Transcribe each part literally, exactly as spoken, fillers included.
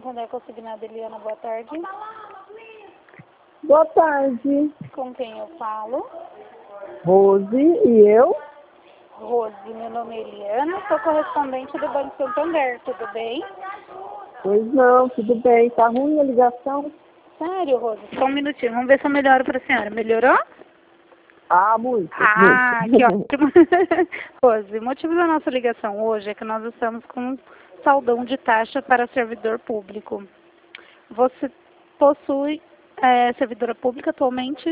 Santander Consignado, Eliana, boa tarde. Boa tarde. Com quem eu falo? Rose e eu? Rose, meu nome é Eliana, sou correspondente do Banco Santander, tudo bem? Pois não, tudo bem. Tá ruim a ligação? Sério, Rose? Só um minutinho, vamos ver se eu melhoro para a senhora. Melhorou? Ah, muito. Ah, muito. que ótimo. Rose, o motivo da nossa ligação hoje é que nós estamos com um saldão de taxa para servidor público. Você possui é, servidora pública atualmente?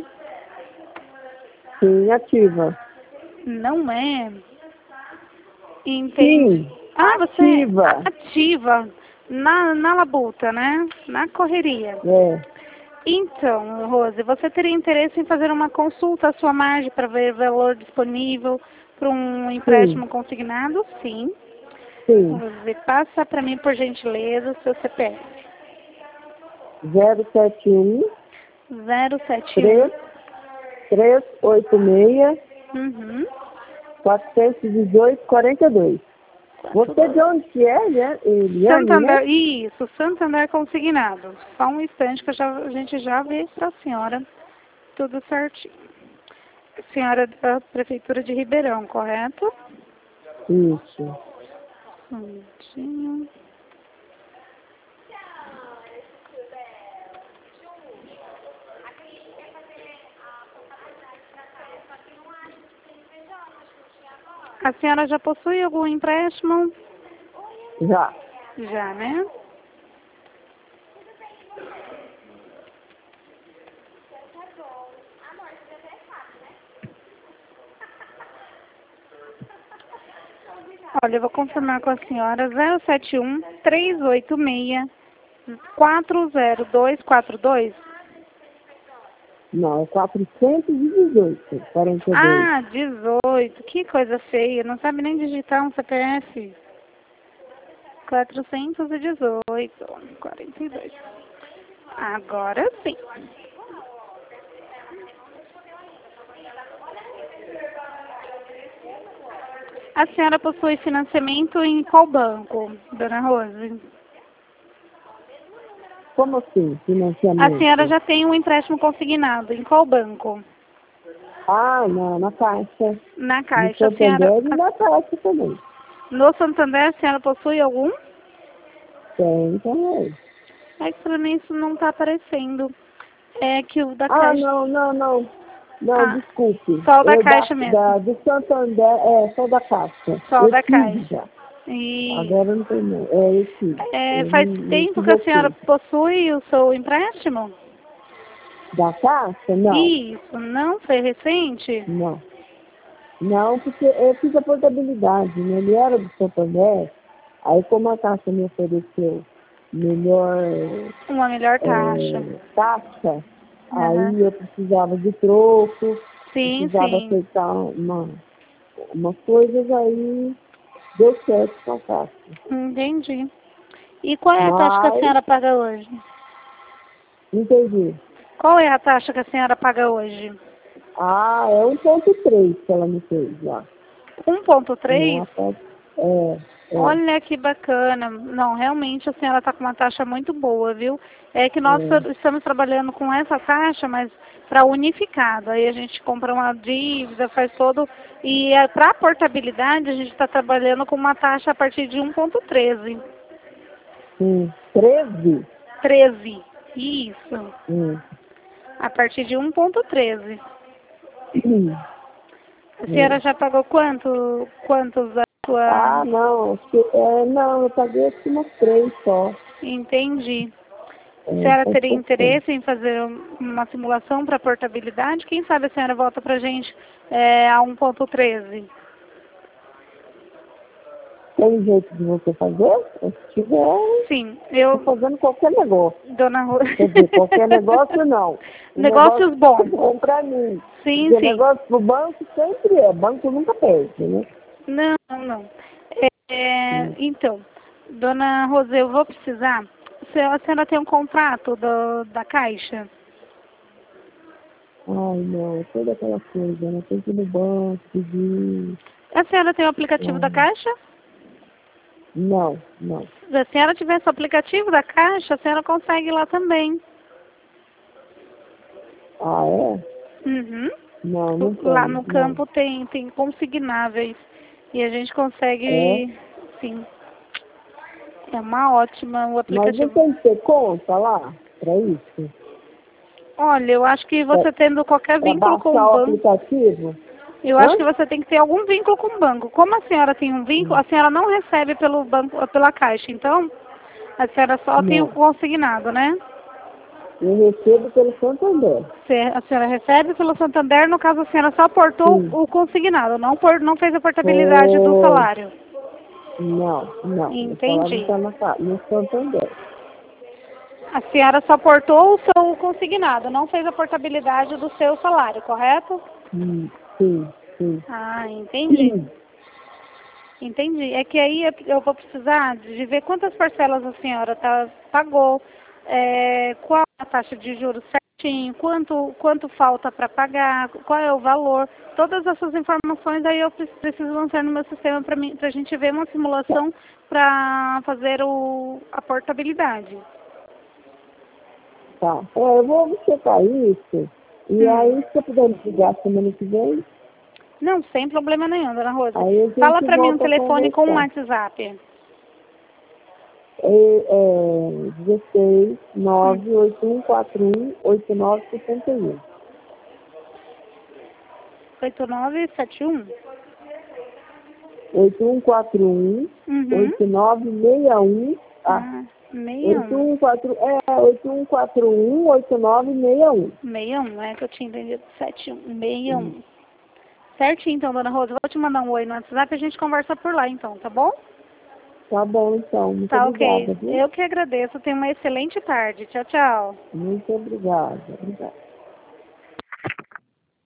Sim, ativa. Não é? Entende? Sim, Ah, você ativa. é ativa na, na labuta, né? Na correria. É. Então, Rose, você teria interesse em fazer uma consulta à sua margem para ver o valor disponível para um empréstimo Sim, consignado? Sim. sim. Rose, passa para mim, por gentileza, o seu C P F. zero sete um, zero sete um. três, três oito seis, Uhum. quatrocentos e dezoito, quarenta e dois. Você de onde que é, né? Eliane, né? Santander, isso, Santander Consignado. Só um instante que eu já, a gente já vê para a senhora tudo certinho. Senhora da Prefeitura de Ribeirão, correto? Isso. Um minutinho. A senhora já possui algum empréstimo? Já. Já, né? Olha, eu vou confirmar com a senhora zero sete um, três oito seis, quatro zero dois quatro dois. Não, é quatrocentos e dezoito, quarenta e dois. Ah, dezoito. Que coisa feia. Não sabe nem digitar um C P F. quatrocentos e dezoito, quarenta e dois. Agora sim. A senhora possui financiamento em qual banco, dona Rose? Como assim, A senhora financiamento? já tem um empréstimo consignado. Em qual banco? Ah, na, na Caixa. Na No Caixa. A senhora, Santander e na Caixa também. no Santander, a senhora possui algum? Tem também. É que para mim isso não está aparecendo. É que o da Ah, Caixa... não, não, não. Não, Ah, desculpe. só o da Eu da, Caixa mesmo. da, do Santander, é, só da Caixa. Só o Eu da tive Caixa. já. E Agora não tem não. É, eu tive. é, Eu faz me, me tempo que a senhora equivoquei. possui o seu empréstimo? Da Caixa? Não. Isso, não foi recente? Não. Não, porque eu fiz a portabilidade, né? Ele era do Santander. Aí como a Caixa me ofereceu melhor Uma melhor taxa. é, taxa, Aham. aí eu precisava de troco, Sim, precisava sim. aceitar uma, umas coisas, aí deu certo com a taxa. Entendi. E qual é a taxa que a Mas, senhora paga hoje? entendi. Qual é a taxa que a senhora paga hoje? Ah, é um ponto três que ela me fez lá. um ponto três? Nossa, é, é, Olha que bacana. Não, realmente a senhora está com uma taxa muito boa, viu? É que nós é. estamos trabalhando com essa taxa, mas para unificado. Aí a gente compra uma dívida, faz todo. E para a portabilidade a gente está trabalhando com uma taxa a partir de um ponto treze. Hum, treze? treze. Isso. Hum. A partir de um ponto treze. A senhora É. já pagou quanto, quantos da sua... Ah, não, acho que, é, não, eu paguei acho que umas três só. Entendi. A É, senhora faz teria pouco tempo. interesse em fazer um- uma simulação para portabilidade? Quem sabe a senhora volta para a gente é, a um ponto treze? Tem jeito de você fazer? Se tiver, Sim, tô eu, fazendo qualquer negócio. dona Ro... Quer dizer, qualquer negócio não. O negócio Negócios é bons. bom pra mim. Sim, Porque sim. negócio pro banco sempre é. Banco nunca perde, né? Não, não. É, é, Hum. então, dona Rosê, eu vou precisar. Se A senhora tem um contrato do, da Caixa? Ai, não, toda aquela coisa, né? Tem que ir no banco, pedir. A senhora tem o aplicativo da Ai, Caixa? Não, não. Se a senhora tiver esse aplicativo da Caixa, a senhora consegue ir lá também. Ah, é? Uhum. Não, não tem. Lá no campo não. tem, tem consignáveis. E a gente consegue, É? sim. É uma ótima o Mas não aplicativo. tem que ter conta lá para isso? Olha, eu acho que você tendo qualquer Para vínculo com baixar o o banco, aplicativo? eu Hã? acho que você tem que ter algum vínculo com o banco. Como a senhora tem um vínculo, Hum. a senhora não recebe pelo banco, pela Caixa, então a senhora só tem o Não. consignado, né? Eu recebo pelo Santander. Se- A senhora recebe pelo Santander, no caso a senhora só aportou Sim. o consignado, não, por, não fez a portabilidade do Foi. salário. Não, não. O salário Entendi. está na ca- no Santander. A senhora só aportou o seu consignado, não fez a portabilidade do seu salário, correto? Hum, sim, sim. Ah, entendi. Entendi. É que aí eu- eu vou precisar de ver quantas parcelas a senhora tá, pagou, é, qual a taxa de juros certinho, quanto, quanto falta para pagar, qual é o valor. Todas essas informações aí eu pre- preciso lançar no meu sistema para a gente ver uma simulação para fazer o, a portabilidade. Tá. É, eu vou checar isso. E Hum. aí, se eu puder me ligar semana que vem, Não, sem problema nenhum, dona Rose. aí a Fala gente para mim um volta a telefone com um conversar. WhatsApp. É, é dezesseis, Hum. nove oito um quatro um, oito nove sete um. oito nove sete um? oito um quatro um, Uhum. oito nove seis um. Ah, Ah, meia oito um. um quatro, é, oito um quatro um, oito nove seis um. Meia um, é que eu tinha entendido sete um. Meia um. Certinho, então, dona Rosa. Vou te mandar um oi no WhatsApp e a gente conversa por lá, então, tá bom? Tá bom, então. Muito Tá, ok. obrigada, viu? Eu que agradeço. Tenha uma excelente tarde. Tchau, tchau. Muito obrigada. Obrigada.